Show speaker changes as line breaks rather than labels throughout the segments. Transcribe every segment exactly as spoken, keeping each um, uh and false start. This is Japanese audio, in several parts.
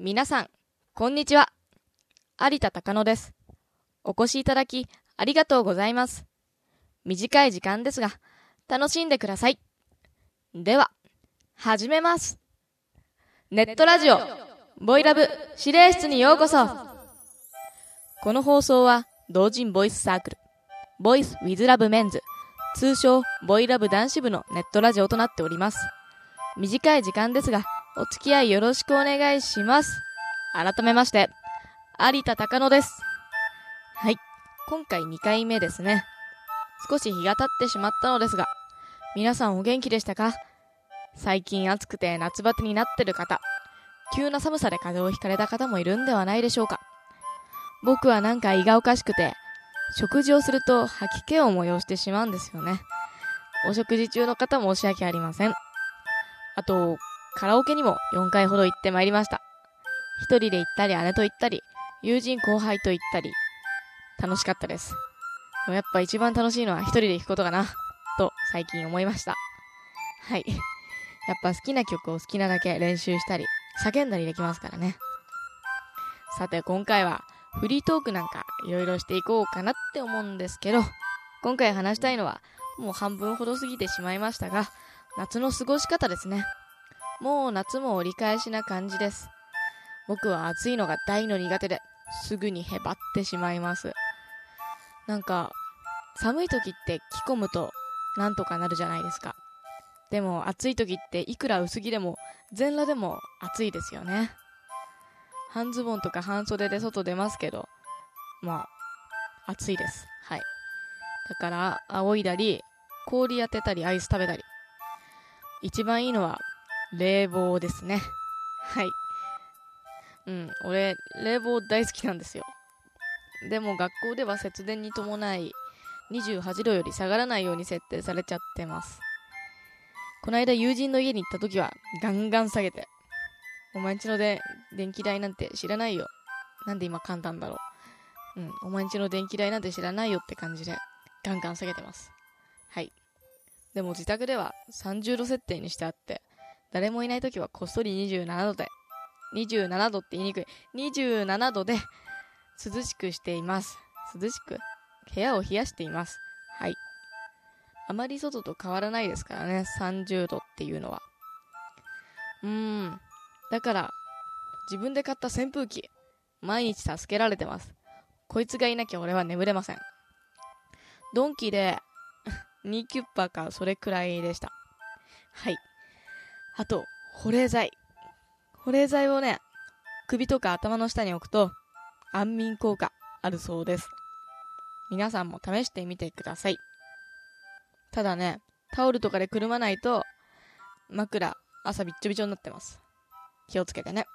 皆さん、こんにちは。有田貴乃です。お越しいただき、ありがとうございます。短い時間ですが、楽しんでください。では、始めます。ネットラジオ、ボイラブ指令室にようこそ。この放送は、同人ボイスサークル、ボイスウィズラブメンズ、通称、ボイラブ男子部のネットラジオとなっております。短い時間ですが、お付き合いよろしくお願いします。改めまして、有田貴乃です。はい、今回にかいめですね。少し日が経ってしまったのですが、皆さんお元気でしたか？最近暑くて夏バテになってる方、急な寒さで風邪をひかれた方もいるんではないでしょうか。僕はなんか胃がおかしくて、食事をすると吐き気を催してしまうんですよね。お食事中の方申し訳ありません。あと、カラオケにもよんかいほど行ってまいりました。一人で行ったり姉と行ったり、友人後輩と行ったり、楽しかったです。でもやっぱ一番楽しいのは一人で行くことかな、と最近思いました。はい。やっぱ好きな曲を好きなだけ練習したり、叫んだりできますからね。さて今回はフリートークなんかいろいろしていこうかなって思うんですけど、今回話したいのはもう半分ほど過ぎてしまいましたが、夏の過ごし方ですね。もう夏も折り返しな感じです。僕は暑いのが大の苦手ですぐにへばってしまいます。なんか寒い時って着込むとなんとかなるじゃないですか。でも暑い時っていくら薄着でも全裸でも暑いですよね。半ズボンとか半袖で外出ますけど、まあ暑いです。はい。だから仰いだり氷当てたりアイス食べたり、一番いいのは冷房ですね。はい。うん、俺冷房大好きなんですよ。でも学校では節電に伴いにじゅうはちどより下がらないように設定されちゃってます。この間友人の家に行った時はガンガン下げて、お前んちので電気代なんて知らないよ、なんで今噛んだんだろう、うん、お前んちの電気代なんて知らないよって感じでガンガン下げてます。はい。でも自宅ではさんじゅうど設定にしてあって、誰もいない時はこっそりにじゅうななどで、にじゅうななどって言いにくい、にじゅうななどで涼しくしています。涼しく部屋を冷やしています。はい。あまり外と変わらないですからね、さんじゅうどっていうのは。うーん。だから自分で買った扇風機、毎日助けられてます。こいつがいなきゃ俺は眠れません。ドンキでにキュッパーかそれくらいでした。はい。あと保冷剤。保冷剤をね、首とか頭の下に置くと安眠効果あるそうです。皆さんも試してみてください。ただね、タオルとかでくるまないと枕朝びっちょびちょになってます。気をつけてね。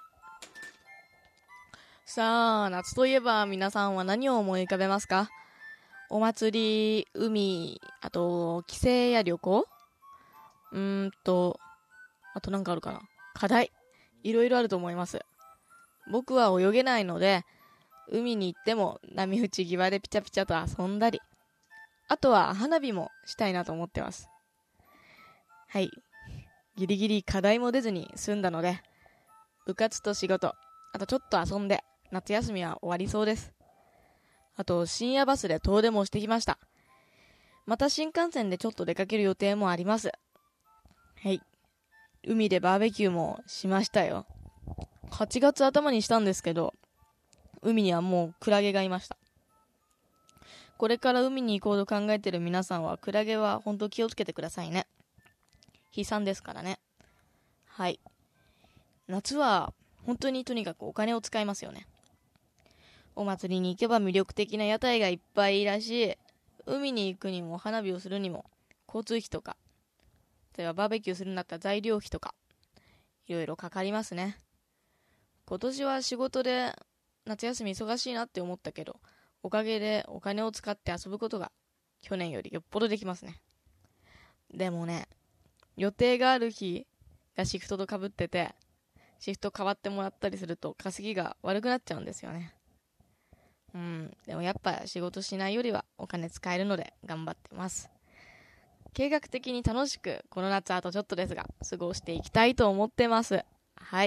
さあ、夏といえば皆さんは何を思い浮かべますか？お祭り、海、あと帰省や旅行、うーんとあとなんかあるかな、課題、いろいろあると思います。僕は泳げないので、海に行っても波打ち際でピチャピチャと遊んだり、あとは花火もしたいなと思ってます。はい。ギリギリ課題も出ずに済んだので、部活と仕事、あとちょっと遊んで夏休みは終わりそうです。あと深夜バスで遠出もしてきました。また新幹線でちょっと出かける予定もあります。はい。海でバーベキューもしましたよ。はちがつ頭にしたんですけど、海にはもうクラゲがいました。これから海に行こうと考えている皆さんはクラゲは本当気をつけてくださいね。悲惨ですからね。はい。夏は本当にとにかくお金を使いますよね。お祭りに行けば魅力的な屋台がいっぱいいらし、海に行くにも花火をするにも交通費とか、例えばバーベキューするんだったら材料費とかいろいろかかりますね。今年は仕事で夏休み忙しいなって思ったけど、おかげでお金を使って遊ぶことが去年よりよっぽどできますね。でもね、予定がある日がシフトとかぶってて、シフト変わってもらったりすると稼ぎが悪くなっちゃうんですよね。うん、でもやっぱ仕事しないよりはお金使えるので頑張ってます。計画的に楽しくこの夏あとちょっとですが過ごしていきたいと思ってます。はい。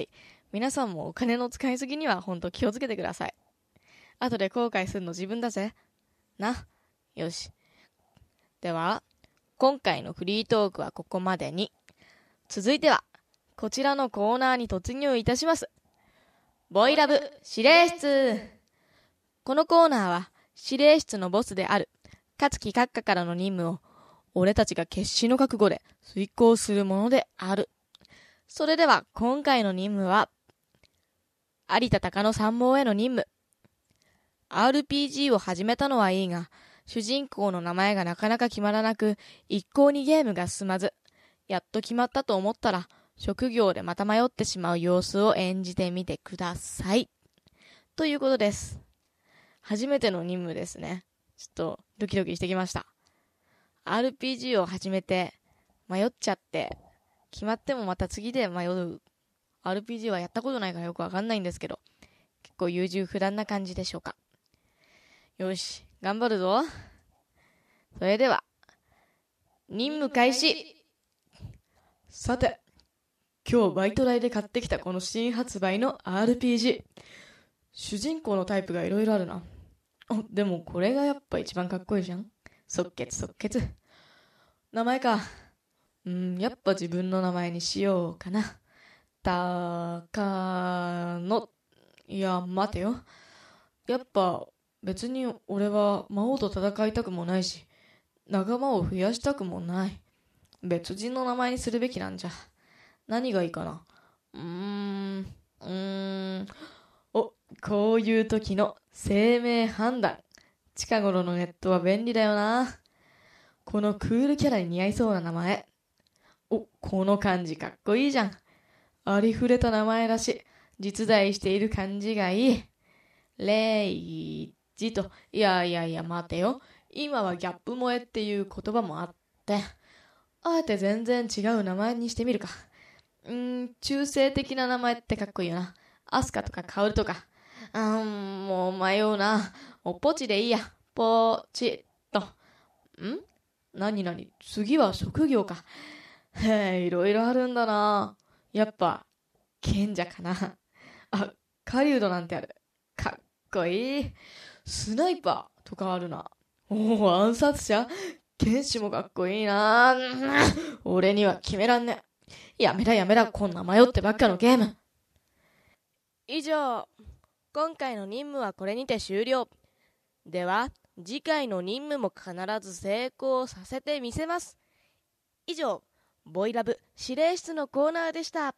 皆さんもお金の使いすぎにはほんと気をつけてください。後で後悔するの自分だぜ。な。よし。では、今回のフリートークはここまでに。続いては、こちらのコーナーに突入いたします。ボイラブ指令室。このコーナーは、指令室のボスである、勝木閣下からの任務を、俺たちが決死の覚悟で遂行するものである。それでは、今回の任務は、有田鷹の参謀への任務。アールピージー を始めたのはいいが、主人公の名前がなかなか決まらなく、一向にゲームが進まず、やっと決まったと思ったら、職業でまた迷ってしまう様子を演じてみてください。ということです。初めての任務ですね。ちょっとドキドキしてきました。アールピージー を始めて迷っちゃって、決まってもまた次で迷う。アールピージー はやったことないからよくわかんないんですけど、結構優柔不断な感じでしょうか。よし、頑張るぞ。それでは、任務開始。さて、今日バイト代で買ってきたこの新発売の アールピージー。主人公のタイプがいろいろあるな。あ、でもこれがやっぱ一番かっこいいじゃん。即決即決。名前か。うん、やっぱ自分の名前にしようかな。たかの。いや、待てよ。やっぱ別に俺は魔王と戦いたくもないし、仲間を増やしたくもない。別人の名前にするべきなんじゃ。何がいいかな。うーん、うーん。お、こういう時の生命判断。近頃のネットは便利だよな。このクールキャラに似合いそうな名前。お、この感じかっこいいじゃん。ありふれた名前だし、実在している感じがいい。レイジと、いやいやいや待てよ。今はギャップ萌えっていう言葉もあって、あえて全然違う名前にしてみるか。うーん、中性的な名前ってかっこいいよな。アスカとかカオルとか。うーん、もう迷うな。おポチでいいや。ポチッと。ん？なになに？次は職業か。へえ、いろいろあるんだな。やっぱ、賢者かな。あ、狩人なんてある。かっこいい。スナイパーとかあるな。おお、暗殺者？剣士もかっこいいな。俺には決めらんね。やめだやめだ、こんな迷ってばっかのゲーム。以上、今回の任務はこれにて終了。では、次回の任務も必ず成功させてみせます。以上、ボイラブ指令室のコーナーでした。あ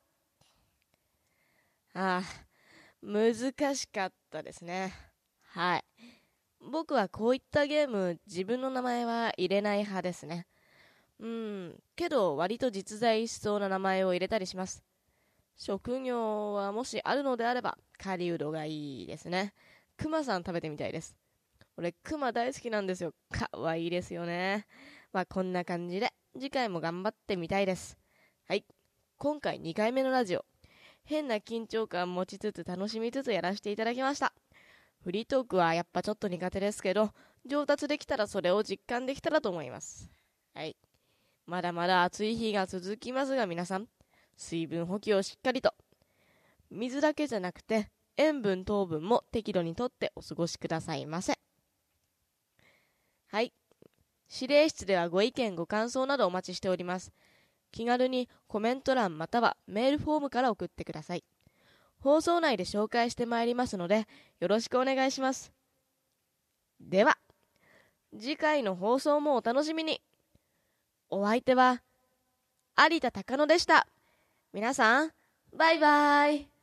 あ、難しかったですね。はい。僕はこういったゲーム、自分の名前は入れない派ですね。うん、けど割と実在しそうな名前を入れたりします。職業はもしあるのであれば、狩人がいいですね。クマさん食べてみたいです。俺、クマ大好きなんですよ。かわいいですよね。まあこんな感じで、次回も頑張ってみたいです。はい。今回にかいめのラジオ。変な緊張感持ちつつ楽しみつつやらせていただきました。フリートークはやっぱちょっと苦手ですけど、上達できたらそれを実感できたらと思います。はい。まだまだ暑い日が続きますが皆さん、水分補給をしっかりと。水だけじゃなくて、塩分糖分も適度にとってお過ごしくださいませ。はい。指令室ではご意見ご感想などお待ちしております。気軽にコメント欄またはメールフォームから送ってください。放送内で紹介してまいりますので、よろしくお願いします。では、次回の放送もお楽しみに。お相手は有田鷹乃でした。皆さん、バイバイ。